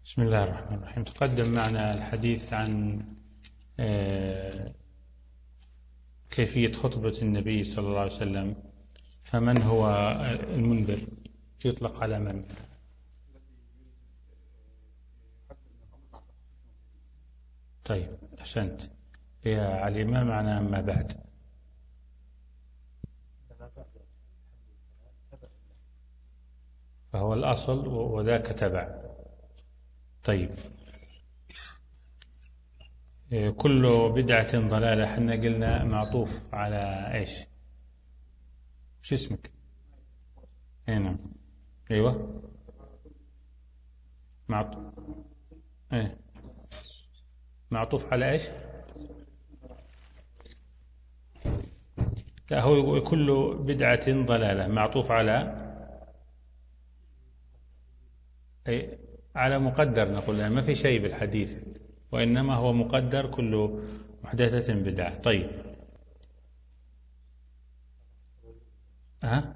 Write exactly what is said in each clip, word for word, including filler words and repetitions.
بسم الله الرحمن الرحيم. تقدم معنا الحديث عن كيفية خطبة النبي صلى الله عليه وسلم، فمن هو المنذر؟ يطلق على من؟ طيب أحسنت يا علي. ما معنى ما بعد؟ فهو الأصل وذاك تبع. طيب، كل بدعة ضلالة، حنا قلنا معطوف على إيش؟ شو اسمك؟ هنا أيوة معطوف. إيه معطوف على إيش؟ لا، هو كل بدعة ضلالة معطوف على أي على مقدر، نقول ما في شيء بالحديث، وإنما هو مقدر كل محدثة بدعة. طيب ها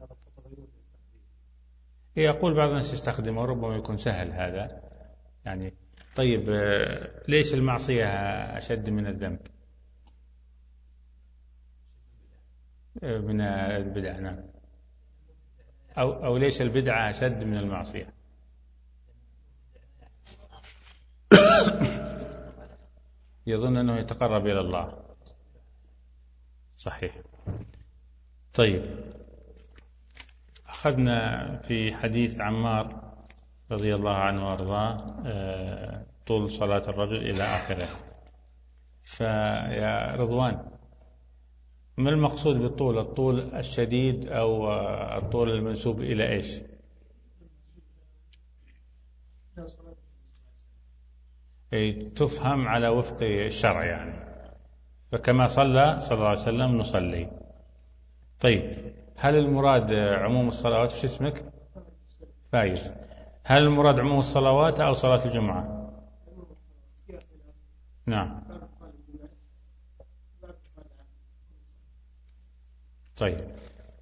يقول بعض الناس يستخدمه، ربما يكون سهل هذا يعني. طيب ليش المعصية أشد من الذنب من البدعة؟ نعم. أو, أو ليش البدعة أشد من المعصية؟ يظن أنه يتقرب إلى الله. صحيح. طيب، أخذنا في حديث عمار رضي الله عنه وارضاه طول صلاة الرجل إلى آخره. فيا رضوان، ما المقصود بالطول؟ الطول الشديد أو الطول المنسوب إلى إيش؟ أي تفهم على وفق الشرع يعني، فكما صلى صلى الله عليه وسلم نصلي. طيب، هل المراد عموم الصلوات؟ وش اسمك؟ فايز. هل المراد عموم الصلوات أو صلاة الجمعة؟ نعم. طيب،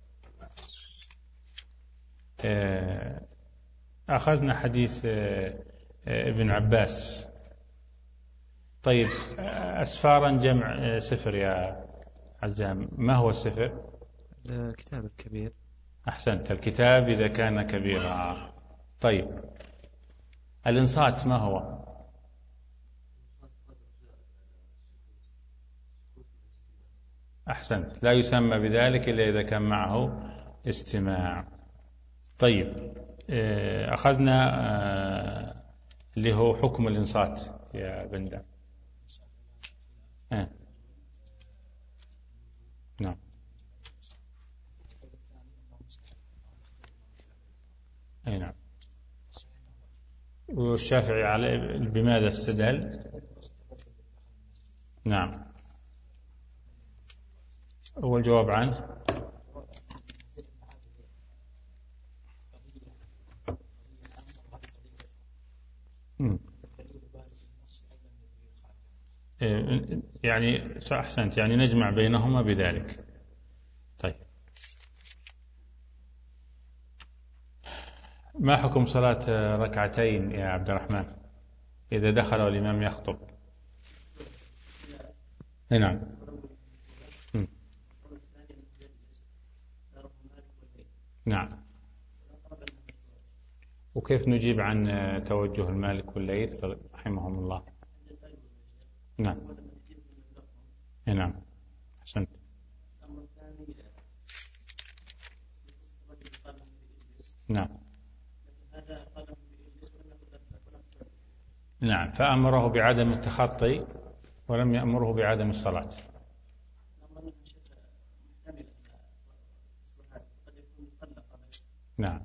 أخذنا حديث ابن عباس. طيب، أسفارا جمع سفر يا عزام، ما هو السفر؟ الكتاب الكبير. أحسنت، الكتاب إذا كان كبيرا. طيب، الإنصات ما هو؟ أحسنت، لا يسمى بذلك إلا إذا كان معه استماع. طيب، أخذنا اللي هو حكم الإنصات يا بندر. آه. نعم. أي نعم. والشافعي على بماذا استدل؟ نعم. هو الجواب عنه يعني أحسنت، يعني نجمع بينهما بذلك. طيب، ما حكم صلاة ركعتين يا عبد الرحمن إذا دخل والإمام يخطب؟ نعم. نعم. وكيف نجيب عن توجه المالك والليث رحمهم الله؟ نعم. نعم. أحسنت. نعم. نعم، فأمره بعدم التخطي ولم يأمره بعدم الصلاة. نعم.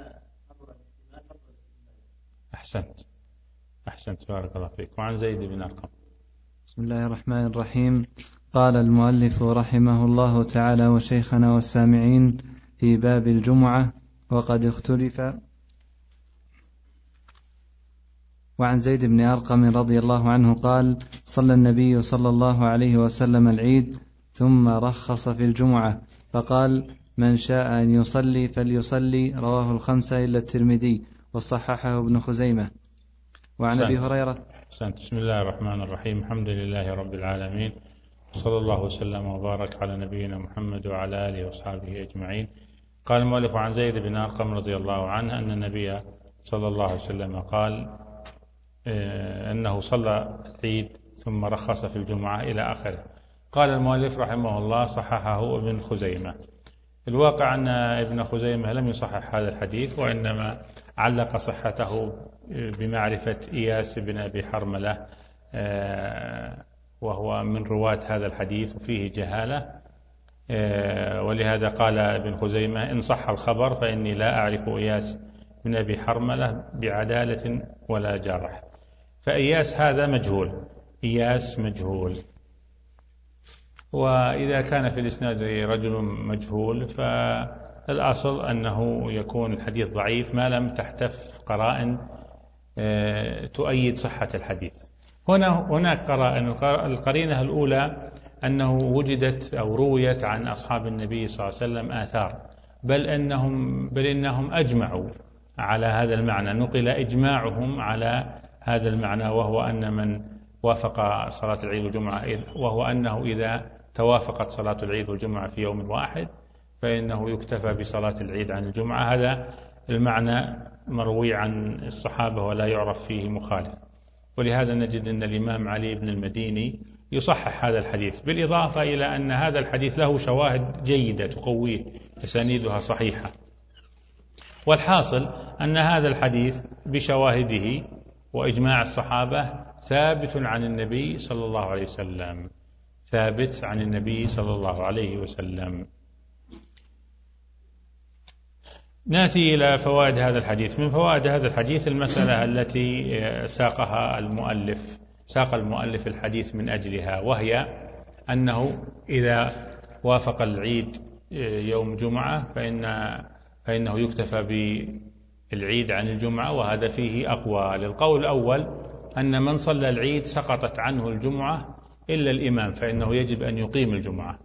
أحسنت. أحسنت، بارك الله فيك. وعن زيد بن أرقم. بسم الله الرحمن الرحيم. قال المؤلف رحمه الله تعالى: وشيخنا والسامعين في باب الجمعة وقد اختلف. وعن زيد بن أرقم رضي الله عنه قال: صلى النبي صلى الله عليه وسلم العيد ثم رخص في الجمعة فقال: من شاء أن يصلي فليصلي. رواه الخمسة إلا الترمذي وصححه ابن خزيمة. وعن أبي هريرة. بسم الله الرحمن الرحيم. الحمد لله رب العالمين، صلى الله وسلم وبارك على نبينا محمد وعلى آله وصحبه أجمعين. قال المؤلف عن زيد بن أرقم رضي الله عنه أن النبي صلى الله عليه وسلم قال أنه صلى العيد ثم رخص في الجمعة إلى آخره. قال المؤلف رحمه الله صححه ابن خزيمة. الواقع أن ابن خزيمة لم يصحح هذا الحديث، وإنما علق صحته بمعرفة إياس بن أبي حرملة وهو من رواة هذا الحديث وفيه جهالة، ولهذا قال ابن خزيمة إن صح الخبر فإني لا أعرف إياس بن أبي حرملة بعدالة ولا جرح. فإياس هذا مجهول، إياس مجهول، وإذا كان في الإسناد رجل مجهول فالأصل أنه يكون الحديث ضعيف ما لم تحتف قرائن تؤيد صحة الحديث. هنا هناك قرائن. القرينة الأولى أنه وجدت أو رويت عن أصحاب النبي صلى الله عليه وسلم آثار، بل أنهم بل إنهم أجمعوا على هذا المعنى، نقل إجماعهم على هذا المعنى، وهو أن من وافق صلاة العيد والجمعة وهو أنه إذا توافقت صلاة العيد والجمعة في يوم واحد فإنه يكتفى بصلاة العيد عن الجمعة. هذا المعنى مروي عن الصحابة ولا يعرف فيه مخالف، ولهذا نجد أن الإمام علي بن المديني يصحح هذا الحديث، بالإضافة إلى أن هذا الحديث له شواهد جيدة تقويه، أسانيدها صحيحة. والحاصل أن هذا الحديث بشواهده وإجماع الصحابة ثابت عن النبي صلى الله عليه وسلم، ثابت عن النبي صلى الله عليه وسلم. نأتي إلى فوائد هذا الحديث. من فوائد هذا الحديث المسألة التي ساقها المؤلف ساق المؤلف الحديث من أجلها، وهي أنه إذا وافق العيد يوم جمعة فإن فإنه يكتفى بالعيد عن الجمعة، وهذا فيه أقوى. للقول الأول أن من صلى العيد سقطت عنه الجمعة إلا الإمام، فإنه يجب أن يقيم الجمعة.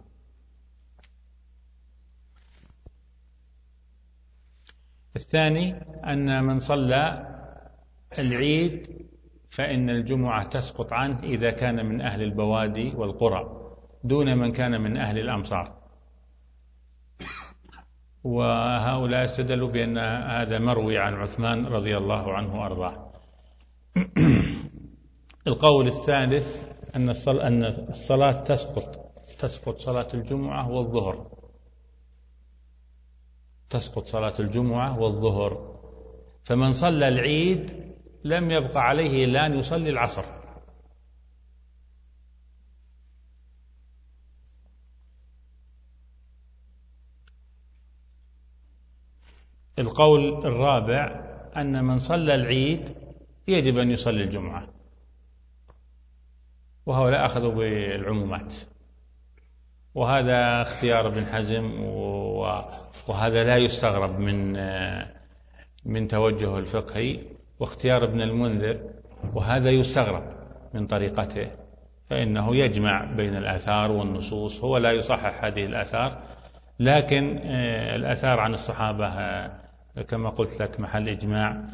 الثاني أن من صلى العيد فإن الجمعة تسقط عنه إذا كان من أهل البوادي والقرى دون من كان من أهل الأمصار، وهؤلاء استدلوا بأن هذا مروي عن عثمان رضي الله عنه وأرضاه. القول الثالث أن الصلاة تسقط تسقط صلاة الجمعة والظهر تسقط صلاة الجمعة والظهر فمن صلى العيد لم يبقى عليه إلا أن يصلي العصر. القول الرابع أن من صلى العيد يجب أن يصلي الجمعة، وهؤلاء أخذوا بالعمومات، وهذا اختيار ابن حزم، وهذا لا يستغرب من من توجهه الفقهي، واختيار ابن المنذر، وهذا يستغرب من طريقته، فإنه يجمع بين الآثار والنصوص. هو لا يصحح هذه الآثار، لكن الآثار عن الصحابة كما قلت لك محل إجماع.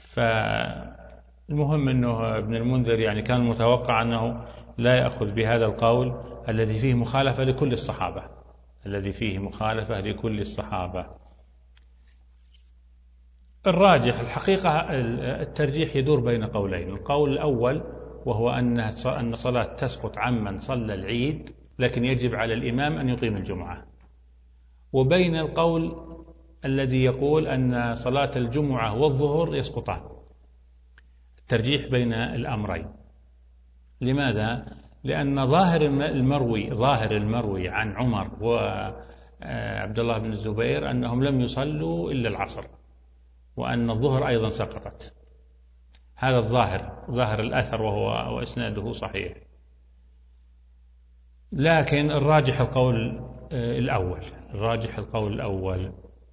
فالمهم أنه ابن المنذر يعني كان متوقع أنه لا يأخذ بهذا القول الذي فيه مخالفة لكل الصحابة الذي فيه مخالفة لكل الصحابة. الراجح الحقيقة الترجيح يدور بين قولين. القول الأول وهو أن أن الصلاة تسقط عمن صلى العيد، لكن يجب على الإمام أن يقيم الجمعة، وبين القول الذي يقول أن صلاة الجمعة والظهر يسقطان. الترجيح بين الأمرين. لماذا؟ لأن ظاهر المروي ظاهر المروي عن عمر وعبد الله بن الزبير أنهم لم يصلوا إلا العصر، وأن الظهر أيضا سقطت. هذا الظاهر ظاهر الأثر، وهو وإسناده صحيح. لكن الراجح القول الأول الراجح القول الأول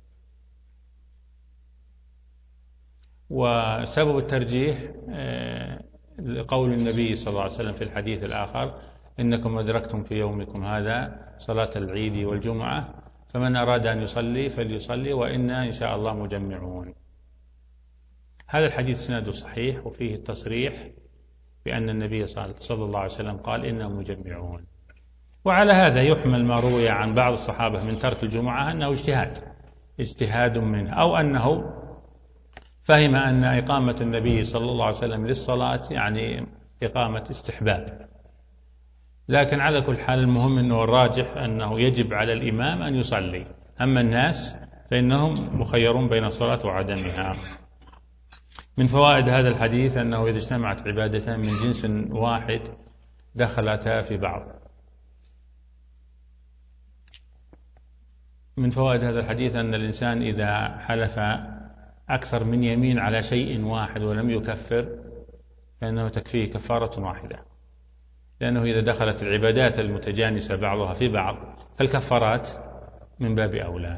وسبب الترجيح قول النبي صلى الله عليه وسلم في الحديث الآخر: إنكم أدركتم في يومكم هذا صلاة العيد والجمعة، فمن أراد أن يصلي فليصلي، وإنا إن شاء الله مجمعون. هذا الحديث سنده صحيح وفيه التصريح بأن النبي صلى الله عليه وسلم قال إنهم مجمعون. وعلى هذا يحمل ما روي عن بعض الصحابة من ترك الجمعة أنه اجتهاد اجتهاد منه، أو أنه فهم أن إقامة النبي صلى الله عليه وسلم للصلاة يعني إقامة استحباب. لكن على كل حال المهم أنه الراجح أنه يجب على الإمام أن يصلي، أما الناس فإنهم مخيرون بين الصلاة وعدمها. من فوائد هذا الحديث أنه إذا اجتمعت عبادتان من جنس واحد دخلتا في بعض. من فوائد هذا الحديث أن الإنسان إذا حلف أكثر من يمين على شيء واحد ولم يكفر فإنه تكفيه كفارة واحدة، لأنه إذا دخلت العبادات المتجانسة بعضها في بعض فالكفارات من باب أولى.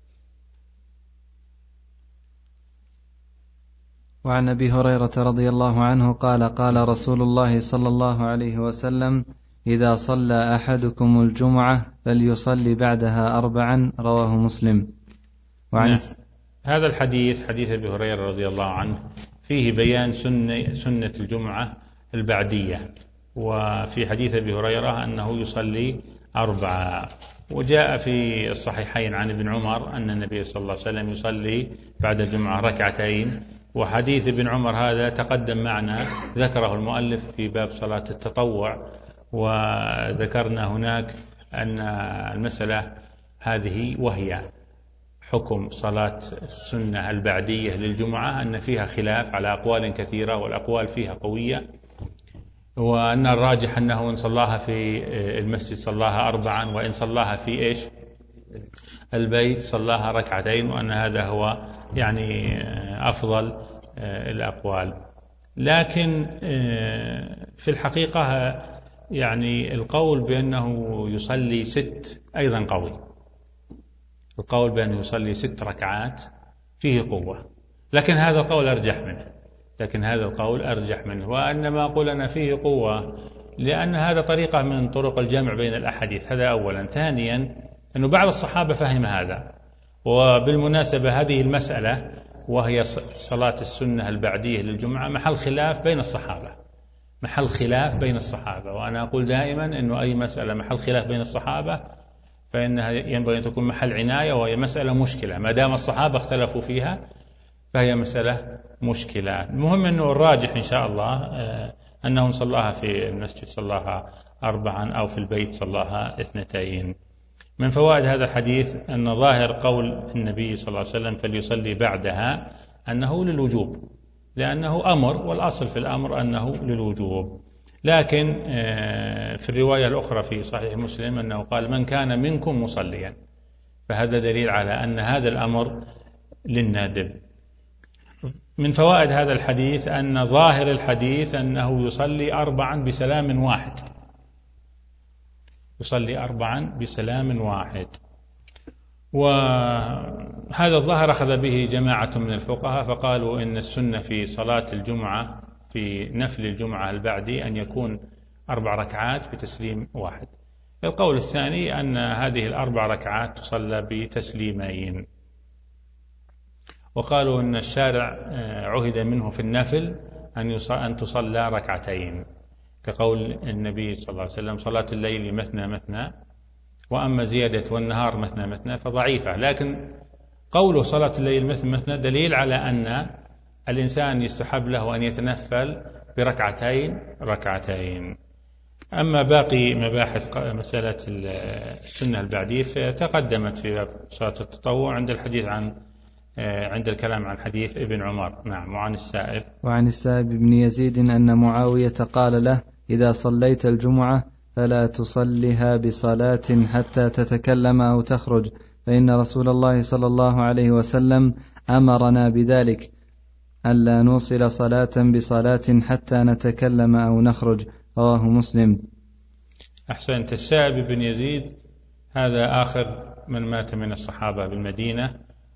وعن أبي هريرة رضي الله عنه قال قال رسول الله صلى الله عليه وسلم: إذا صلى أحدكم الجمعة فليصلي بعدها أربعا، رواه مسلم. وعن نعم. هذا الحديث حديث أبي هريرة رضي الله عنه فيه بيان سنة, سنة الجمعة البعدية، وفي حديث أبي هريرة أنه يصلي أربعة. وجاء في الصحيحين عن ابن عمر أن النبي صلى الله عليه وسلم يصلي بعد الجمعة ركعتين. وحديث ابن عمر هذا تقدم معنا، ذكره المؤلف في باب صلاة التطوع، وذكرنا هناك أن المسألة هذه وهي حكم صلاة السنة البعدية للجمعة أن فيها خلاف على أقوال كثيرة، والأقوال فيها قوية، وأن الراجح أنه إن صلاها في المسجد صلاها أربعا، وإن صلاها في إيش البيت صلاها ركعتين، وأن هذا هو يعني أفضل الأقوال. لكن في الحقيقة يعني القول بأنه يصلي ست أيضا قوي، القول بأنه يصلي ست ركعات فيه قوة، لكن هذا القول أرجح منه لكن هذا القول أرجح منه وأنما أقول أنا فيه قوة لأن هذا طريقة من طرق الجمع بين الأحاديث، هذا أولا. ثانيا أنه بعض الصحابة فهم هذا. وبالمناسبة هذه المسألة وهي صلاة السنة البعدية للجمعة محل خلاف بين الصحابة محل خلاف بين الصحابة وأنا أقول دائما أنه أي مسألة محل خلاف بين الصحابة فإنها ينبغي أن تكون محل عناية، وهي مسألة مشكلة ما دام الصحابة اختلفوا فيها فهي مسألة مشكلة. المهم أنه الراجح إن شاء الله أنه صلاها في المسجد صلاها أربعا، أو في البيت صلاها اثنتين. من فوائد هذا الحديث أن ظاهر قول النبي صلى الله عليه وسلم فليصلي بعدها أنه للوجوب، لأنه أمر، والأصل في الأمر أنه للوجوب. لكن في الرواية الأخرى في صحيح مسلم أنه قال من كان منكم مصليا، فهذا دليل على أن هذا الأمر للنادب. من فوائد هذا الحديث أن ظاهر الحديث أنه يصلي أربعا بسلام واحد يصلي أربعا بسلام واحد وهذا الظاهر أخذ به جماعة من الفقهاء، فقالوا إن السنة في صلاة الجمعة في نفل الجمعة البعدي أن يكون أربع ركعات بتسليم واحد. القول الثاني أن هذه الأربع ركعات تصلى بتسليمين، وقالوا أن الشارع عهد منه في النفل أن تصلى ركعتين، كقول النبي صلى الله عليه وسلم صلاة الليل مثنى مثنى، وأما زيادة والنهار مثنى مثنى فضعيفة. لكن قوله صلاة الليل مثنى مثنى دليل على أن الإنسان يستحب له أن يتنفل بركعتين ركعتين. أما باقي مباحث مسألة السنة البعدية فتقدمت في صلاة التطوع عند الحديث عن عند الكلام عن حديث ابن عمر. نعم. وعن السائب وعن السائب بن يزيد أن معاوية قال له إذا صليت الجمعة فلا تصلها بصلاة حتى تتكلم أو تخرج، فإن رسول الله صلى الله عليه وسلم أمرنا بذلك، ألا نوصل صلاة بصلاة حتى نتكلم أو نخرج، رواه مسلم. أحسنت. السائب بن يزيد هذا آخر من مات من الصحابة بالمدينة،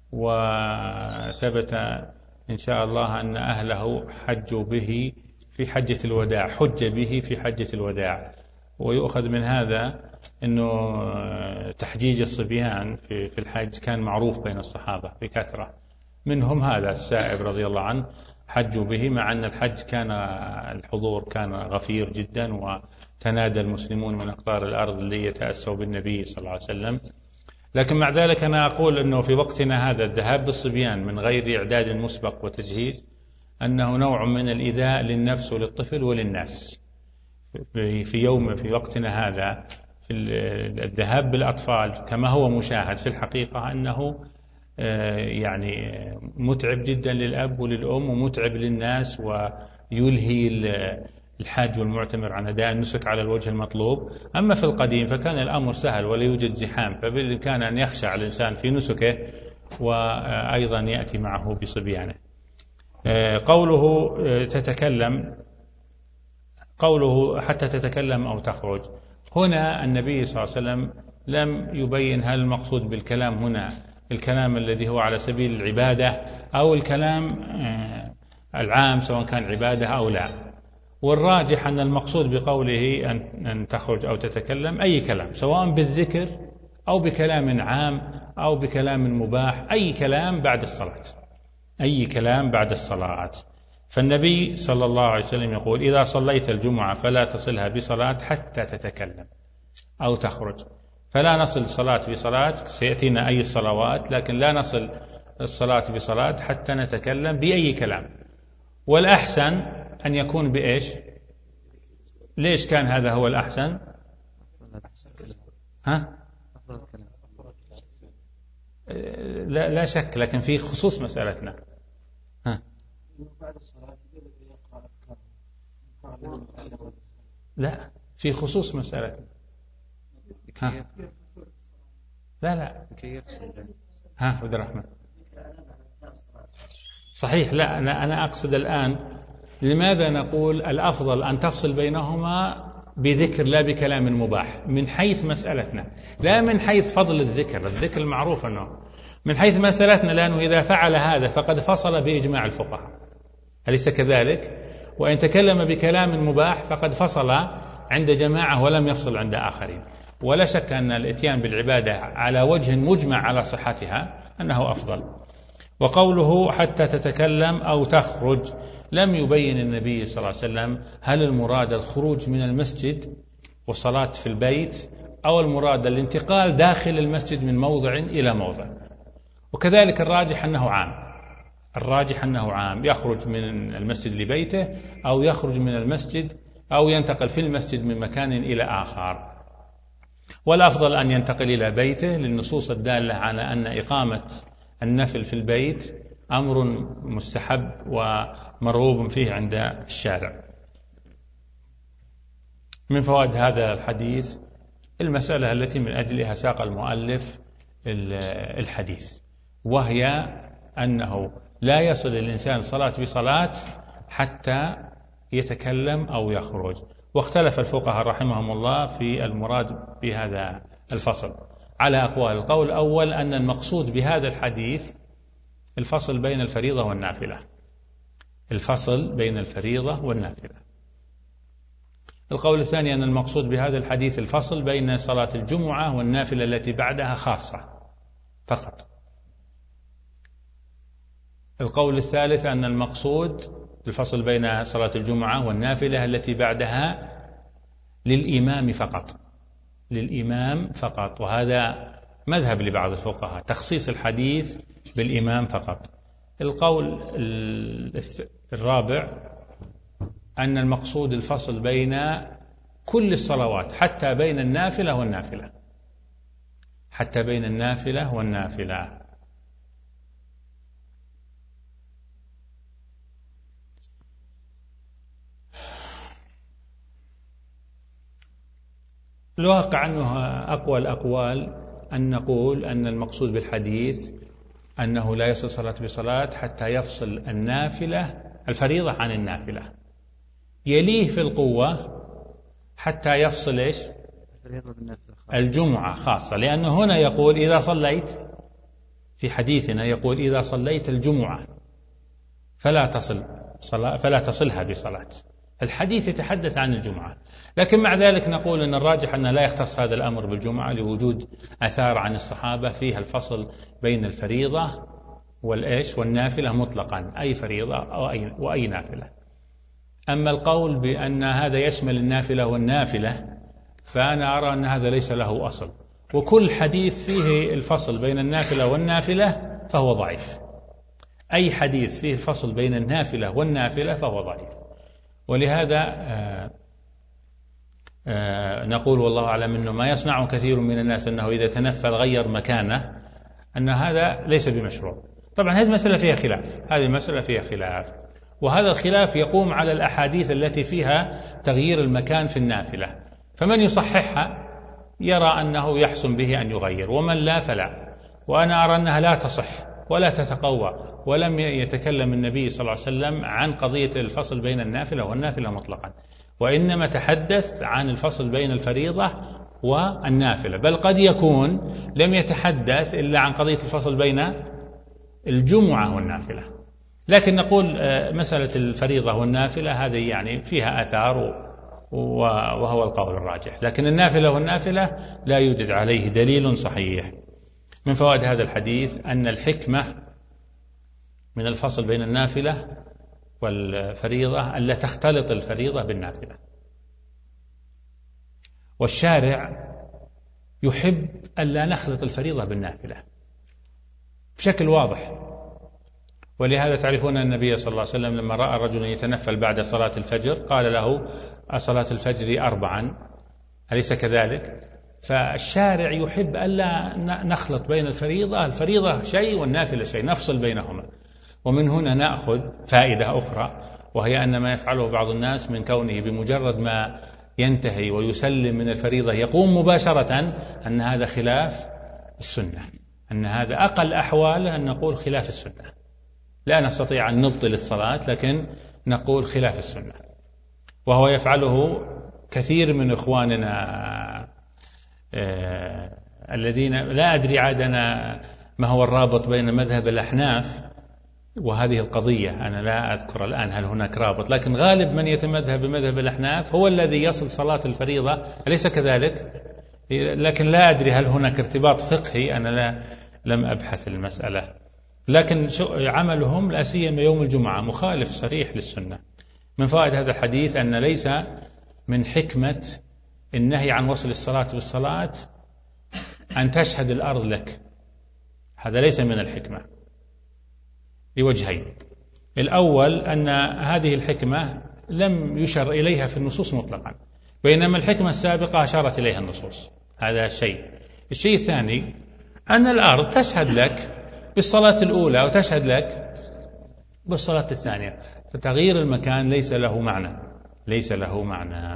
وثبت إن شاء الله أن أهله حجوا به في حجة الوداع حج به في حجة الوداع. ويؤخذ من هذا أنه تحجيج الصبيان في الحج كان معروف بين الصحابة بكثرة، منهم هذا السائب رضي الله عنه. حجوا به، مع أن الحج كان الحضور كان غفير جدا، وتنادى المسلمون من أقطار الأرض اللي يتأسوا بالنبي صلى الله عليه وسلم. لكن مع ذلك أنا أقول أنه في وقتنا هذا الذهاب بالصبيان من غير إعداد مسبق وتجهيز أنه نوع من الإيذاء للنفس وللطفل وللناس. في يوم في وقتنا هذا في الذهاب بالأطفال كما هو مشاهد في الحقيقة أنه يعني متعب جدا للأب وللأم ومتعب للناس، ويلهي الحاج والمعتمر عن أداء النسك على الوجه المطلوب. أما في القديم فكان الأمر سهل ولا يوجد زحام، فبالإمكان أن يخشع الإنسان في نسكه وأيضا يأتي معه بصبيانه. قوله تتكلم، قوله حتى تتكلم أو تخرج، هنا النبي صلى الله عليه وسلم لم يبين هل المقصود بالكلام هنا الكلام الذي هو على سبيل العبادة أو الكلام العام سواء كان عبادة أو لا. والراجح أن المقصود بقوله أن تخرج أو تتكلم أي كلام، سواء بالذكر أو بكلام عام أو بكلام مباح، أي كلام بعد الصلاة، أي كلام بعد الصلاة. فالنبي صلى الله عليه وسلم يقول: إذا صليت الجمعة فلا تصلها بصلاة حتى تتكلم أو تخرج. فلا نصل صلاة بصلاة، سيأتينا أي الصلوات، لكن لا نصل الصلاة بصلاة حتى نتكلم بأي كلام. والأحسن أن يكون بإيش؟ ليش كان هذا هو الأحسن؟ ها؟ لا, لا شك، لكن في خصوص مسألتنا. ها؟ لا، في خصوص مسألتنا. ها؟ لا لا ها عبد الرحمن صحيح. لا أنا أنا أقصد الآن لماذا نقول الأفضل أن تفصل بينهما بذكر لا بكلام مباح، من حيث مسألتنا، لا من حيث فضل الذكر. الذكر المعروف أنه من حيث مسألتنا، لأنه إذا فعل هذا فقد فصل بإجماع الفقهاء، أليس كذلك؟ وإن تكلم بكلام مباح فقد فصل عند جماعة ولم يفصل عند آخرين. ولا شك أن الإتيان بالعبادة على وجه مجمع على صحتها أنه أفضل. وقوله حتى تتكلم أو تخرج، لم يبين النبي صلى الله عليه وسلم هل المراد الخروج من المسجد والصلاة في البيت، أو المراد الانتقال داخل المسجد من موضع إلى موضع. وكذلك الراجح أنه عام، الراجح أنه عام، يخرج من المسجد لبيته أو يخرج من المسجد أو ينتقل في المسجد من مكان إلى آخر. والأفضل أن ينتقل إلى بيته للنصوص الدالة على أن إقامة النفل في البيت أمر مستحب ومرغوب فيه عند الشارع. من فوائد هذا الحديث المسألة التي من أجلها ساق المؤلف الحديث، وهي أنه لا يصل الإنسان صلاة بصلاة حتى يتكلم أو يخرج. واختلف الفقهاء رحمهم الله في المراد بهذا الفصل على أقوال. القول الأول أن المقصود بهذا الحديث الفصل بين الفريضة والنافلة، الفصل بين الفريضة والنافلة. القول الثاني أن المقصود بهذا الحديث الفصل بين صلاة الجمعة والنافلة التي بعدها خاصة فقط. القول الثالث أن المقصود الفصل بين صلاة الجمعة والنافلة التي بعدها للإمام فقط، للإمام فقط. وهذا مذهب لبعض الفقهاء، تخصيص الحديث بالإمام فقط. القول الرابع أن المقصود الفصل بين كل الصلوات حتى بين النافلة والنافلة، حتى بين النافلة والنافلة. الواقع أنه أقوى الأقوال أن نقول أن المقصود بالحديث أنه لا يصل صلاة بصلاة حتى يفصل النافلة الفريضة عن النافلة، يليه في القوة حتى يفصل إيش؟ الجمعة خاصة، لأنه هنا يقول إذا صليت، في حديثنا يقول إذا صليت الجمعة فلا تصل صلاة فلا تصلها بصلاة. الحديث يتحدث عن الجمعة، لكن مع ذلك نقول أن الراجح أن لا يختص هذا الأمر بالجمعة لوجود آثار عن الصحابة فيها الفصل بين الفريضة والإيش والنافلة مطلقا، أي فريضة أو أي وأي نافلة. أما القول بأن هذا يشمل النافلة والنافلة فأنا أرى أن هذا ليس له أصل، وكل حديث فيه الفصل بين النافلة والنافلة فهو ضعيف. أي حديث فيه الفصل بين النافلة والنافلة فهو ضعيف. ولهذا آآ آآ نقول والله أعلم أنه ما يصنع كثير من الناس أنه إذا تنفل غير مكانه، أن هذا ليس بمشروع. طبعا هذه المسألة فيها خلاف، هذه المسألة فيها خلاف، وهذا الخلاف يقوم على الأحاديث التي فيها تغيير المكان في النافلة، فمن يصححها يرى أنه يحسن به أن يغير، ومن لا فلا. وأنا أرى أنها لا تصح ولا تتقوى، ولم يتكلم النبي صلى الله عليه وسلم عن قضية الفصل بين النافلة والنافلة مطلقا، وإنما تحدث عن الفصل بين الفريضة والنافلة، بل قد يكون لم يتحدث إلا عن قضية الفصل بين الجمعة والنافلة. لكن نقول مسألة الفريضة والنافلة هذه يعني فيها آثار وهو القول الراجح، لكن النافلة والنافلة لا يوجد عليه دليل صحيح. من فوائد هذا الحديث أن الحكمة من الفصل بين النافلة والفريضة ألا تختلط الفريضة بالنافلة، والشارع يحب ألا نخلط الفريضة بالنافلة بشكل واضح. ولهذا تعرفون أن النبي صلى الله عليه وسلم لما رأى رجلا يتنفل بعد صلاة الفجر قال له: أصلاة الفجر أربعا، أليس كذلك؟ فالشارع يحب ألا نخلط بين الفريضة الفريضة شيء والنافلة شيء، نفصل بينهما. ومن هنا نأخذ فائدة أخرى، وهي أن ما يفعله بعض الناس من كونه بمجرد ما ينتهي ويسلم من الفريضة يقوم مباشرة، أن هذا خلاف السنة، أن هذا أقل أحواله أن نقول خلاف السنة. لا نستطيع أن نبطل الصلاة، لكن نقول خلاف السنة. وهو يفعله كثير من إخواننا آه الذين لا أدري عادنا ما هو الرابط بين مذهب الأحناف وهذه القضية، أنا لا أذكر الآن هل هناك رابط، لكن غالب من يتمذهب بمذهب الأحناف هو الذي يصل صلاة الفريضة، أليس كذلك؟ لكن لا أدري هل هناك ارتباط فقهي، أنا لا لم أبحث المسألة، لكن عملهم لا سيما يوم الجمعة مخالف صريح للسنة. من فوائد هذا الحديث أن ليس من حكمة النهي عن وصل الصلاة بالصلاة أن تشهد الأرض لك، هذا ليس من الحكمة لوجهين. الأول أن هذه الحكمة لم يشر إليها في النصوص مطلقا، بينما الحكمة السابقة أشارت إليها النصوص، هذا شيء. الشيء الثاني أن الأرض تشهد لك بالصلاة الأولى وتشهد لك بالصلاة الثانية، فتغيير المكان ليس له معنى، ليس له معنى.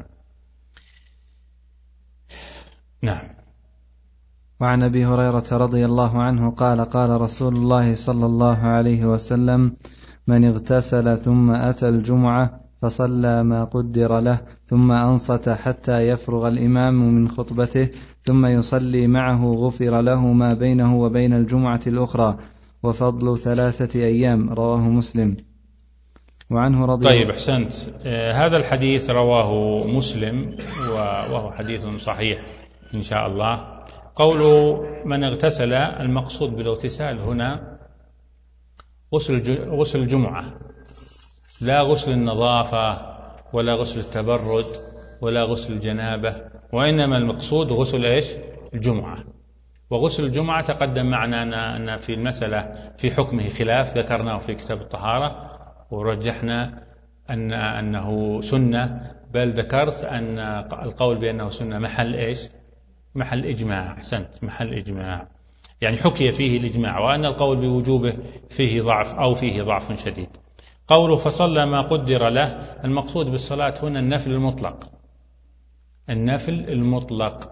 نعم. وعن أبي هريرة رضي الله عنه قال: قال رسول الله صلى الله عليه وسلم: من اغتسل ثم أتى الجمعة فصلى ما قدر له ثم أنصت حتى يفرغ الإمام من خطبته ثم يصلي معه غفر له ما بينه وبين الجمعة الأخرى وفضل ثلاثة أيام. رواه مسلم. وعنه رضي طيب أحسنت. آه هذا الحديث رواه مسلم وهو حديث صحيح إن شاء الله. قوله من اغتسل، المقصود بالاغتسال هنا غسل غسل الجمعة، لا غسل النظافة ولا غسل التبرد ولا غسل الجنابة، وإنما المقصود غسل إيش؟ الجمعة. وغسل الجمعة تقدم معنا أن في المسألة في حكمه خلاف، ذكرناه في كتاب الطهارة ورجحنا أن أنه سنة، بل ذكرت أن القول بأنه سنة محل إيش؟ محل إجماع. أحسنت، محل إجماع، يعني حكي فيه الإجماع، وأن القول بوجوبه فيه ضعف أو فيه ضعف شديد. قوله فصلى ما قدر له، المقصود بالصلاة هنا النفل المطلق، النفل المطلق،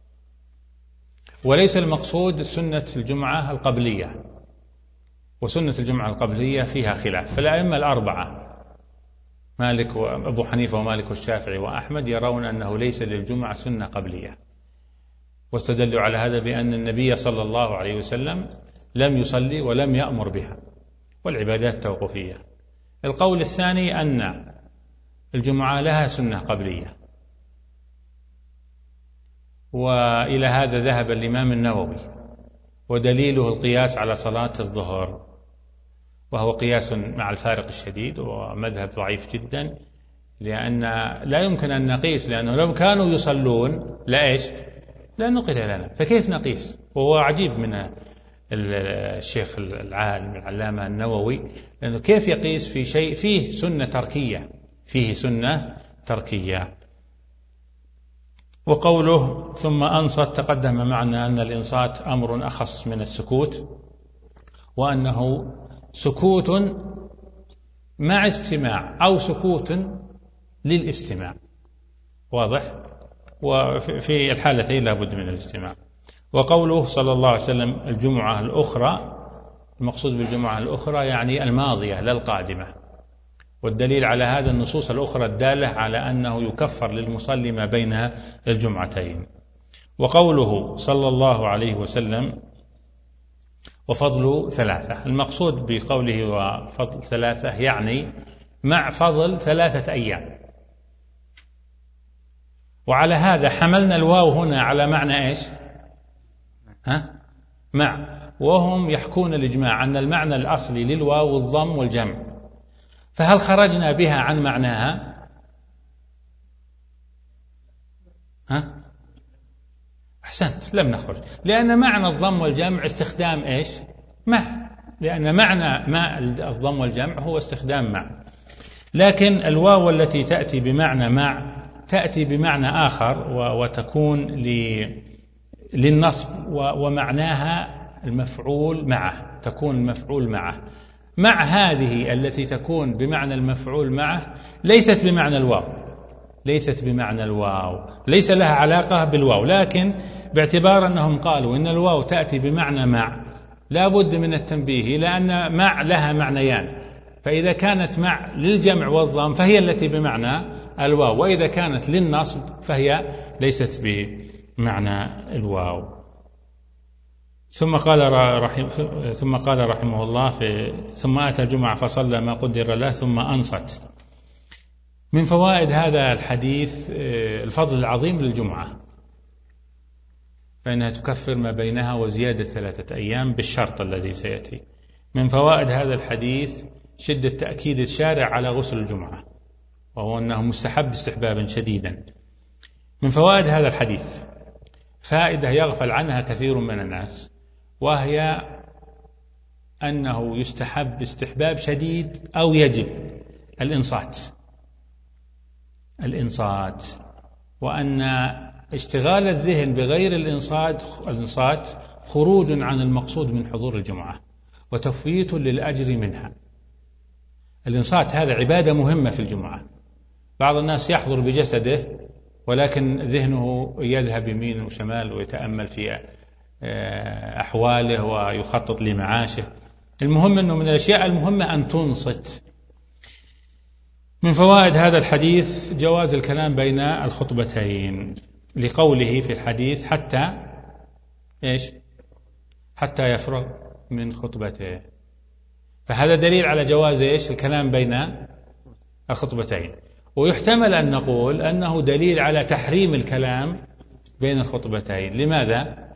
وليس المقصود سنة الجمعة القبلية، وسنة الجمعة القبلية فيها خلاف. فالأئمة الأربعة مالك وأبو حنيفة ومالك والشافعي وأحمد يرون أنه ليس للجمعة سنة قبلية، واستدلوا على هذا بأن النبي صلى الله عليه وسلم لم يصلي ولم يأمر بها، والعبادات توقفية. القول الثاني أن الجمعة لها سنة قبلية، وإلى هذا ذهب الإمام النووي، ودليله القياس على صلاة الظهر، وهو قياس مع الفارق الشديد ومذهب ضعيف جدا، لأن لا يمكن أن نقيس، لأنه لو كانوا يصلون لا إيش لا نقل لنا، فكيف نقيس؟ وهو عجيب من الشيخ العالم العلامة النووي، لأنه كيف يقيس في شيء فيه سنة تركية فيه سنة تركية. وقوله ثم أنصت، تقدم معنا أن الإنصات أمر أخص من السكوت، وأنه سكوت مع استماع أو سكوت للاستماع، واضح؟ وفي الحالتين لا بد من الاستماع. وقوله صلى الله عليه وسلم الجمعة الأخرى، المقصود بالجمعة الأخرى يعني الماضية لا القادمة، والدليل على هذا النصوص الأخرى الدالة على أنه يكفر للمصلي ما بين الجمعتين. وقوله صلى الله عليه وسلم وفضل ثلاثة، المقصود بقوله وفضل ثلاثة يعني مع فضل ثلاثة أيام، وعلى هذا حملنا الواو هنا على معنى إيش؟ ها؟ مع، وهم يحكون الإجماع أن المعنى الأصلي للواو الضم والجمع، فهل خرجنا بها عن معناها؟ ها؟ أحسنت، لم نخرج، لأن معنى الضم والجمع استخدام إيش؟ مع، لأن معنى ما الضم والجمع هو استخدام مع، لكن الواو التي تأتي بمعنى مع تأتي بمعنى آخر وتكون للنصب، ومعناها المفعول معه، تكون المفعول معه. مع هذه التي تكون بمعنى المفعول معه ليست بمعنى الواو، ليست بمعنى الواو، ليس لها علاقة بالواو، لكن باعتبار أنهم قالوا إن الواو تأتي بمعنى مع لا بد من التنبيه، لأن مع لها معنيان، فإذا كانت مع للجمع والضم فهي التي بمعنى الواو، وإذا كانت للنصب فهي ليست بمعنى الواو. ثم قال رحم ثم قال رحمه الله في ثم أتى الجمعة فصلى ما قدر له ثم أنصت. من فوائد هذا الحديث الفضل العظيم للجمعة، فإنها تكفر ما بينها وزيادة ثلاثة أيام بالشرط الذي سيأتي. من فوائد هذا الحديث شدة تأكيد الشارع على غسل الجمعة، وهو أنه مستحب استحبابا شديدا. من فوائد هذا الحديث فائدة يغفل عنها كثير من الناس، وهي أنه يستحب استحباب شديد أو يجب الإنصات الإنصات وأن اشتغال الذهن بغير الإنصات الإنصات خروج عن المقصود من حضور الجمعة وتفويت للأجر منها. الإنصات هذا عبادة مهمة في الجمعة. بعض الناس يحضر بجسده ولكن ذهنه يذهب يمين وشمال ويتأمل في أحواله ويخطط لمعاشه. المهم أنه من الأشياء المهمة أن تنصت. من فوائد هذا الحديث جواز الكلام بين الخطبتين، لقوله في الحديث حتى إيش؟ حتى يفرغ من خطبته، فهذا دليل على جواز إيش؟ الكلام بين الخطبتين. ويحتمل أن نقول أنه دليل على تحريم الكلام بين الخطبتين. لماذا؟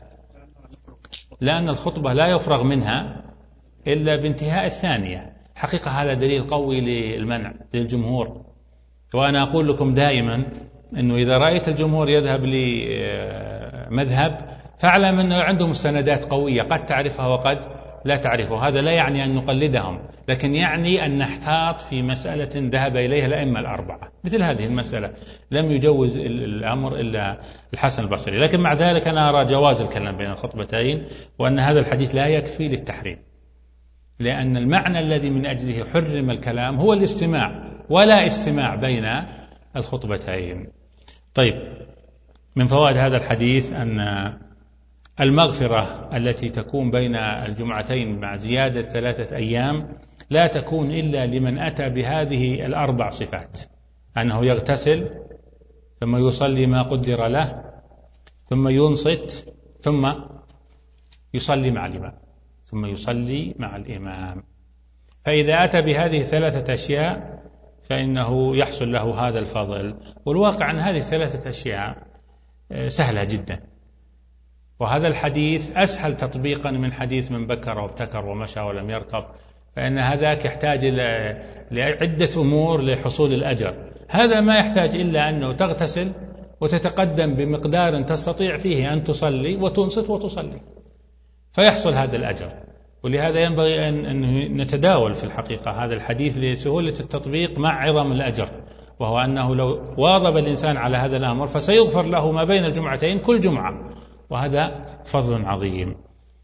لأن الخطبة لا يفرغ منها إلا بانتهاء الثانية. حقيقة هذا دليل قوي للمنع للجمهور، وأنا أقول لكم دائما أنه إذا رأيت الجمهور يذهب لمذهب فاعلم أنه عنده مستندات قوية قد تعرفها وقد لا تعرفها. هذا لا يعني أن نقلدهم، لكن يعني أن نحتاط في مسألة ذهب إليها الأئمة الأربعة. مثل هذه المسألة لم يجوز الأمر إلا الحسن البصري، لكن مع ذلك أنا أرى جواز الكلام بين الخطبتين، وأن هذا الحديث لا يكفي للتحريم، لأن المعنى الذي من أجله حرم الكلام هو الاستماع، ولا استماع بين الخطبتين. طيب، من فوائد هذا الحديث أن المغفرة التي تكون بين الجمعتين مع زيادة ثلاثة أيام لا تكون إلا لمن أتى بهذه الأربع صفات: أنه يغتسل، ثم يصلي ما قدر له، ثم ينصت، ثم يصلي مع الإمام ثم يصلي مع الإمام. فإذا أتى بهذه ثلاثة أشياء فإنه يحصل له هذا الفضل. والواقع أن هذه ثلاثة أشياء سهلة جدا، وهذا الحديث أسهل تطبيقا من حديث من بكر وابتكر ومشى ولم يركب، فإن هذاك يحتاج لعدة أمور لحصول الأجر. هذا ما يحتاج إلا أنه تغتسل وتتقدم بمقدار تستطيع فيه أن تصلي وتنصت وتصلي فيحصل هذا الأجر. ولهذا ينبغي أن نتداول في الحقيقة هذا الحديث لسهولة التطبيق مع عظم الأجر، وهو أنه لو واظب الإنسان على هذا الأمر فسيغفر له ما بين الجمعتين كل جمعة، وهذا فضل عظيم.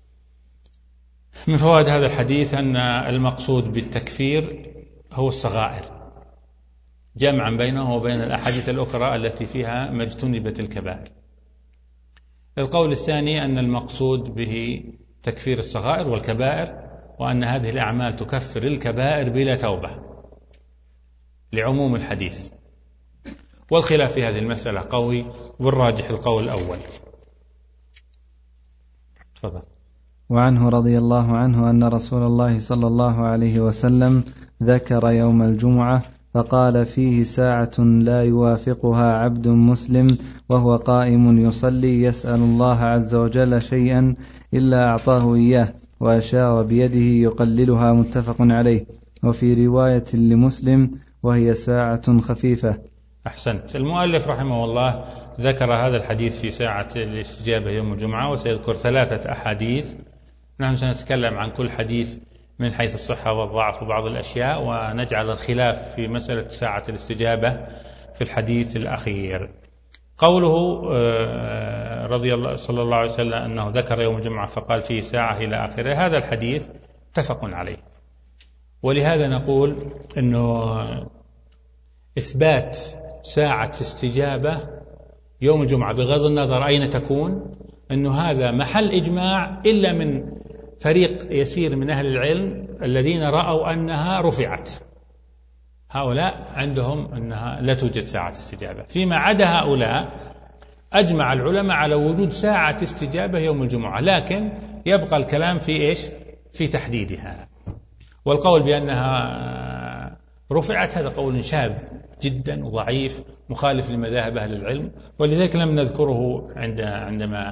من فوائد هذا الحديث أن المقصود بالتكفير هو الصغائر، جمعا بينه وبين الأحاديث الأخرى التي فيها ما اجتنبت الكبائر. القول الثاني أن المقصود به تكفير الصغائر والكبائر، وأن هذه الأعمال تكفر الكبائر بلا توبة لعموم الحديث. والخلاف في هذه المسألة قوي، والراجح القول الأول. تفضل. وعنه رضي الله عنه أن رسول الله صلى الله عليه وسلم ذكر يوم الجمعة فقال فيه ساعة لا يوافقها عبد مسلم وهو قائم يصلي يسأل الله عز وجل شيئا إلا أعطاه إياه، وأشار بيده يقللها، متفق عليه. وفي رواية لمسلم وهي ساعة خفيفة. أحسنت. المؤلف رحمه الله ذكر هذا الحديث في ساعة الاستجابة يوم الجمعة، وسيذكر ثلاثة أحاديث. نحن سنتكلم عن كل حديث من حيث الصحة والضعف وبعض الأشياء، ونجعل الخلاف في مسألة ساعة الاستجابة في الحديث الأخير. قوله رضي الله صلى الله عليه وسلم أنه ذكر يوم الجمعة فقال فيه ساعة إلى آخره، هذا الحديث متفق عليه. ولهذا نقول أنه إثبات ساعة استجابة يوم الجمعة بغض النظر أين تكون، أنه هذا محل إجماع إلا من فريق يسير من أهل العلم الذين رأوا أنها رفعت، هؤلاء عندهم أنها لا توجد ساعة استجابة. فيما عدا هؤلاء أجمع العلماء على وجود ساعة استجابة يوم الجمعة، لكن يبقى الكلام في إيش؟ في تحديدها. والقول بأنها رفعت هذا قول شاذ جدا وضعيف مخالف لمذاهب أهل العلم، ولذلك لم نذكره عند عندما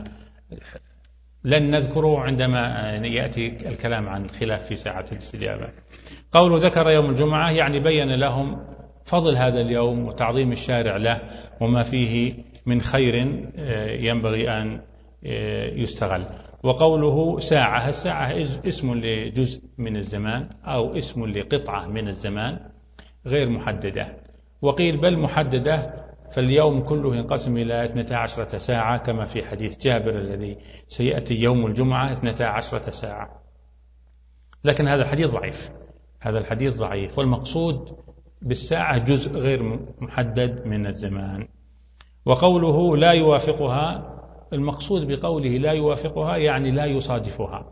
لن نذكره عندما يأتي الكلام عن الخلاف في ساعة الاستجابة. قول ذكر يوم الجمعة يعني بين لهم فضل هذا اليوم وتعظيم الشارع له وما فيه من خير ينبغي أن يستغل. وقوله ساعة، الساعة اسم لجزء من الزمان أو اسم لقطعة من الزمان غير محددة، وقيل بل محددة، فاليوم كله ينقسم إلى اثنتا عشرة ساعة كما في حديث جابر الذي سيأتي يوم الجمعة اثنتا عشرة ساعة. لكن هذا الحديث ضعيف، هذا الحديث ضعيف، والمقصود بالساعة جزء غير محدد من الزمان. وقوله لا يوافقها، المقصود بقوله لا يوافقها يعني لا يصادفها،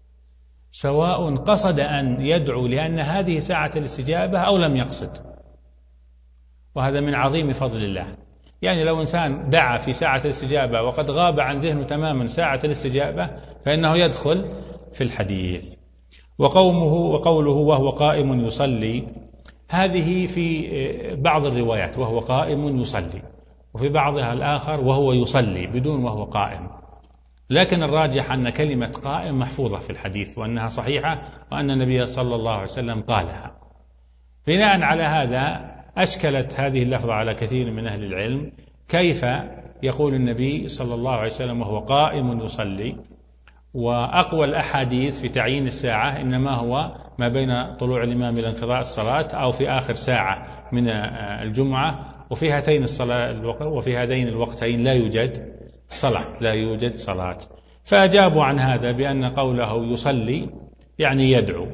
سواء قصد أن يدعو لأن هذه ساعة الاستجابة أو لم يقصد، وهذا من عظيم فضل الله. يعني لو إنسان دعا في ساعة الاستجابة وقد غاب عن ذهنه تماما ساعة الاستجابة فإنه يدخل في الحديث. وقومه وقوله وهو قائم يصلي، هذه في بعض الروايات وهو قائم يصلي، وفي بعضها الآخر وهو يصلي بدون وهو قائم، لكن الراجح أن كلمة قائم محفوظة في الحديث وأنها صحيحة وأن النبي صلى الله عليه وسلم قالها. بناء على هذا أشكلت هذه اللفظة على كثير من أهل العلم، كيف يقول النبي صلى الله عليه وسلم وهو قائم يصلي؟ وأقوى الأحاديث في تعيين الساعة إنما هو ما بين طلوع الإمام إلى انقضاء الصلاة أو في آخر ساعة من الجمعة، وفي هاتين الصلاة وفي هذين الوقتين لا يوجد صلاة، لا يوجد صلاة. فأجابوا عن هذا بأن قوله يصلي يعني يدعو،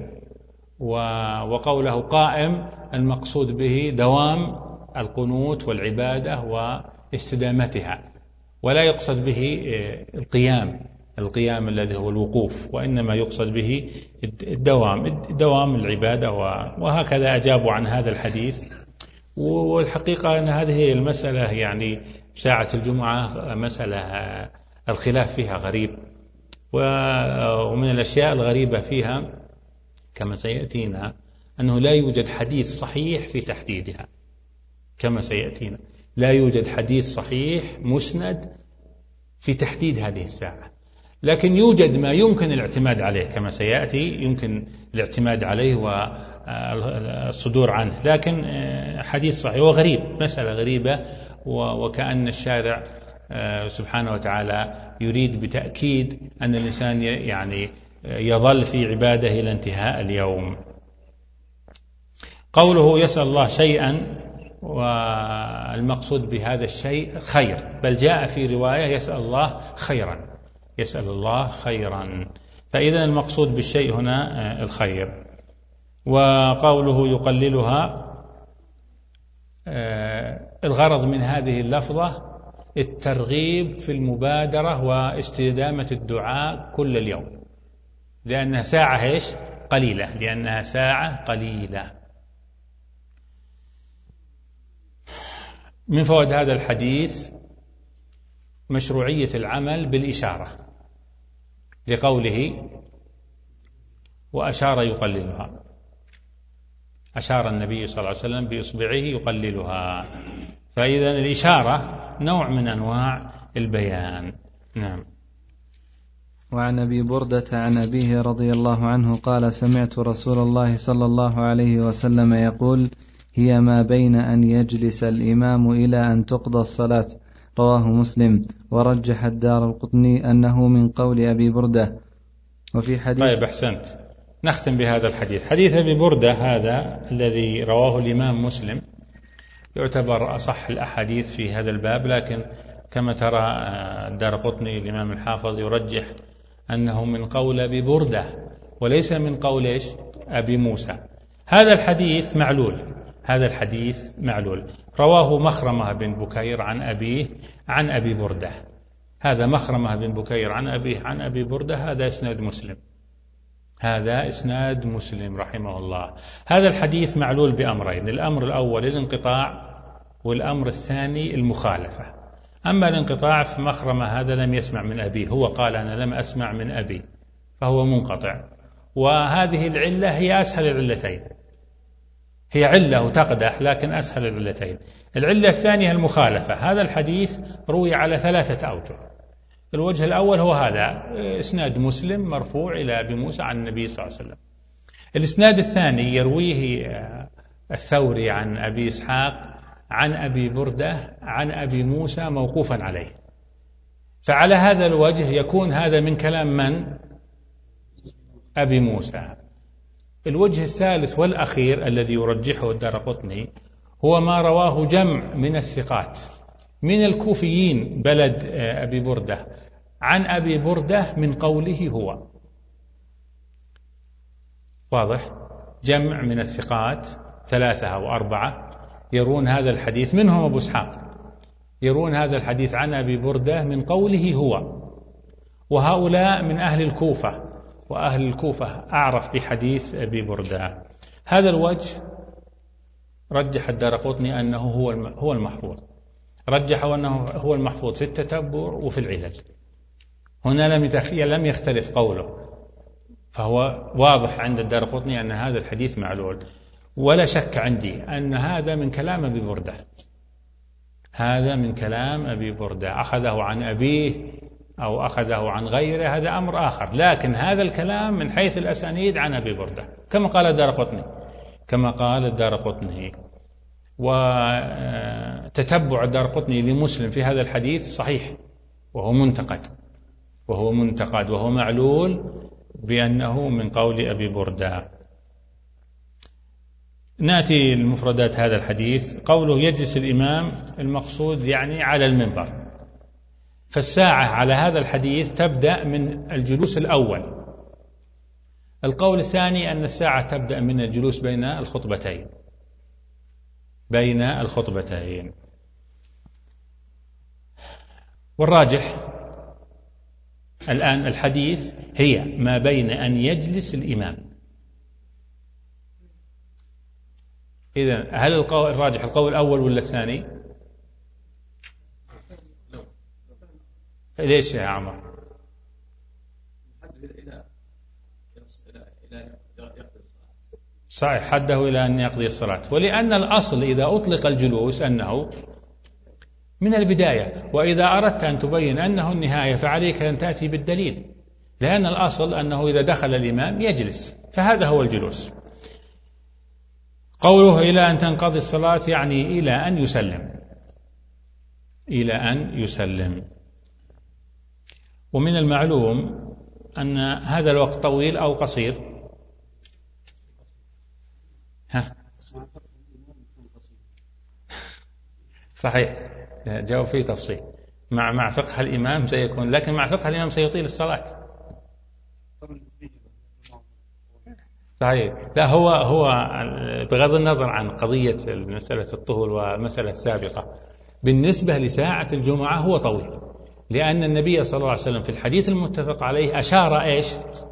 وقوله قائم المقصود به دوام القنوت والعبادة واستدامتها، ولا يقصد به القيام القيام الذي هو الوقوف، وإنما يقصد به الدوام دوام العبادة. وهكذا أجابوا عن هذا الحديث. والحقيقة أن هذه المسألة يعني ساعة الجمعة مسألة الخلاف فيها غريب، ومن الأشياء الغريبة فيها كما سيأتينا أنه لا يوجد حديث صحيح في تحديدها، كما سيأتينا لا يوجد حديث صحيح مسند في تحديد هذه الساعة. لكن يوجد ما يمكن الاعتماد عليه كما سيأتي، يمكن الاعتماد عليه والصدور عنه، لكن حديث صحيح وغريب، مسألة غريبة، وكأن الشارع سبحانه وتعالى يريد بتأكيد أن الإنسان يعني يظل في عبادة إلى انتهاء اليوم. قوله يسأل الله شيئا، والمقصود بهذا الشيء خير، بل جاء في رواية يسأل الله خيرا، يسأل الله خيرا، فإذا المقصود بالشيء هنا الخير. وقوله يقللها، الغرض من هذه اللفظة الترغيب في المبادرة واستدامة الدعاء كل اليوم، لأنها ساعة إيش؟ قليلة، لأنها ساعة قليلة. من فوائد هذا الحديث مشروعية العمل بالإشارة، لقوله وأشار يقللها، أشار النبي صلى الله عليه وسلم بإصبعه يقللها، فإذا الإشارة نوع من أنواع البيان. نعم. وعن أبي بردة عن أبيه رضي الله عنه قال: سمعت رسول الله صلى الله عليه وسلم يقول: هي ما بين أن يجلس الإمام إلى أن تقضى الصلاة. رواه مسلم. ورجح الدارقطني أنه من قول أبي بردة. وفي حديث طيب أحسنت، نختم بهذا الحديث. حديث أبي بردة هذا الذي رواه الإمام مسلم يعتبر أصح الأحاديث في هذا الباب، لكن كما ترى الدارقطني الإمام الحافظ يرجح أنه من قول أبي بردة وليس من قول إيش؟ أبي موسى. هذا الحديث معلول، هذا الحديث معلول، رواه مخرمة بن بكير عن أبيه عن أبي بردة. هذا مخرمة بن بكير عن أبيه عن أبي بردة، هذا إسناد مسلم، هذا إسناد مسلم رحمه الله. هذا الحديث معلول بأمرين: الأمر الأول الانقطاع، والأمر الثاني المخالفة. أما الانقطاع فمخرمة هذا لم يسمع من أبيه، هو قال أنا لم أسمع من أبي، فهو منقطع. وهذه العلة هي أسهل العلتين، هي علة وتقدح لكن أسهل العلتين. العلة الثانية المخالفة. هذا الحديث روي على ثلاثة أوجه. الوجه الأول هو هذا إسناد مسلم مرفوع إلى أبي موسى عن النبي صلى الله عليه وسلم. الإسناد الثاني يرويه الثوري عن أبي إسحاق عن أبي بردة عن أبي موسى موقوفا عليه، فعلى هذا الوجه يكون هذا من كلام من؟ أبي موسى. الوجه الثالث والأخير الذي يرجحه الدارقطني هو ما رواه جمع من الثقات من الكوفيين بلد أبي بردة عن أبي بردة من قوله هو. واضح؟ جمع من الثقات ثلاثة أو أربعة يرون هذا الحديث، منهم أبو إسحاق، يرون هذا الحديث عن أبي بردة من قوله هو، وهؤلاء من أهل الكوفة، وأهل الكوفة أعرف بحديث أبي بردة. هذا الوجه رجح الدارقطني أنه هو هو المحفوظ، رجحوا أنه هو المحفوظ في التتبع وفي العلل. هنا لم لم يختلف قوله، فهو واضح عند الدارقطني أن هذا الحديث معلول. ولا شك عندي أن هذا من كلام أبي بردة، هذا من كلام أبي بردة، أخذه عن أبيه أو أخذه عن غيره هذا أمر آخر، لكن هذا الكلام من حيث الأسانيد عن أبي بردة كما قال الدارقطني، كما قال الدارقطني. وتتبع الدارقطني لمسلم في هذا الحديث صحيح، وهو منتقد وهو منتقد وهو معلول بأنه من قول أبي بردة. نأتي لمفردات هذا الحديث. قوله يجلس الإمام، المقصود يعني على المنبر، فالساعة على هذا الحديث تبدأ من الجلوس الأول. القول الثاني أن الساعة تبدأ من الجلوس بين الخطبتين، بين الخطبتين. والراجح الآن الحديث هي ما بين أن يجلس الإمام. إذن هل القول الراجح القول الأول ولا الثاني؟ ليش يا عمر؟ صحيح، حده إلى أن يقضي الصلاة، ولأن الأصل إذا أطلق الجلوس أنه من البداية، وإذا أردت أن تبين أنه النهاية فعليك أن تأتي بالدليل. لأن الأصل أنه إذا دخل الإمام يجلس، فهذا هو الجلوس. قوله إلى أن تنقضي الصلاة يعني إلى أن يسلم، إلى أن يسلم. ومن المعلوم أن هذا الوقت طويل أو قصير؟ ها؟ صحيح، جاءوا فيه تفصيل. مع مع فقه الإمام سيكون، لكن مع فقه الإمام سيطيل الصلاة. صحيح. لا، هو هو بغض النظر عن قضية مسألة الطهور والمسألة السابقة، بالنسبة لساعة الجمعة هو طويل، لأن النبي صلى الله عليه وسلم في الحديث المتفق عليه أشار إيش؟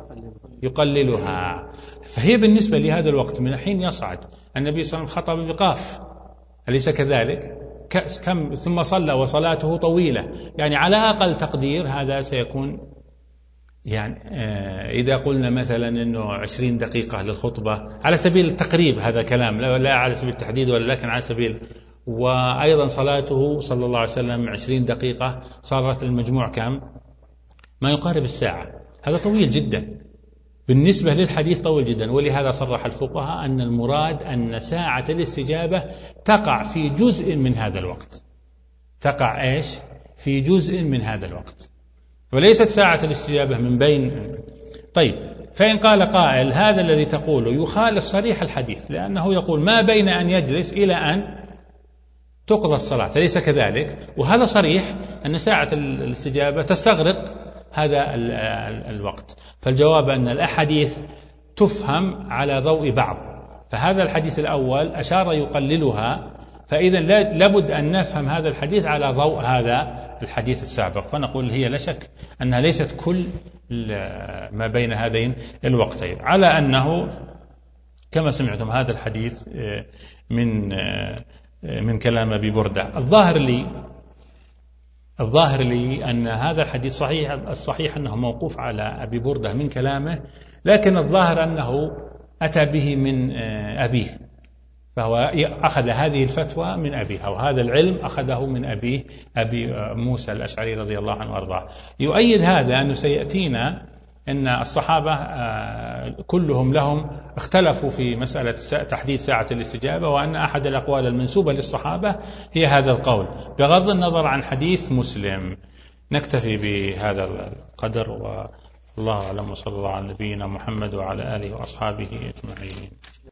يقللها. فهي بالنسبة لهذا الوقت من حين يصعد النبي صلى الله عليه وسلم خطب بقاف، أليس كذلك؟ كم ثم صلى وصلاته طويلة، يعني على أقل تقدير هذا سيكون، يعني إذا قلنا مثلا أنه عشرين دقيقة للخطبة على سبيل التقريب، هذا كلام لا على سبيل التحديد ولا، لكن على سبيل، وأيضا صلاته صلى الله عليه وسلم عشرين دقيقة، صارت المجموع كم؟ ما يقارب الساعة. هذا طويل جدا بالنسبة للحديث، طويل جدا. ولهذا صرح الفقهاء أن المراد أن ساعة الاستجابة تقع في جزء من هذا الوقت، تقع إيش؟ في جزء من هذا الوقت، وليست ساعة الاستجابة من بين. طيب، فإن قال قائل هذا الذي تقوله يخالف صريح الحديث، لأنه يقول ما بين أن يجلس إلى أن تقضى الصلاة، أليس كذلك؟ وهذا صريح أن ساعة الاستجابة تستغرق هذا الوقت. فالجواب أن الأحاديث تفهم على ضوء بعض، فهذا الحديث الأول أشار يقللها، فإذا لابد أن نفهم هذا الحديث على ضوء هذا الحديث السابق. فنقول هي لا شك أنها ليست كل ما بين هذين الوقتين، على أنه كما سمعتم هذا الحديث من من كلام أبي بردة. الظاهر لي الظاهر لي أن هذا الحديث صحيح، الصحيح أنه موقوف على أبي بردة من كلامه، لكن الظاهر أنه أتى به من أبيه، فهو أخذ هذه الفتوى من أبيه، أو هذا العلم أخذه من أبيه، أبي موسى الأشعري رضي الله عنه وأرضاه. يؤيد هذا أنه سيأتينا أن الصحابة كلهم لهم اختلفوا في مسألة تحديد ساعة الاستجابة، وأن أحد الأقوال المنسوبة للصحابة هي هذا القول، بغض النظر عن حديث مسلم. نكتفي بهذا القدر، والله أعلم، وصلى الله على نبينا محمد وعلى آله وأصحابه أجمعين.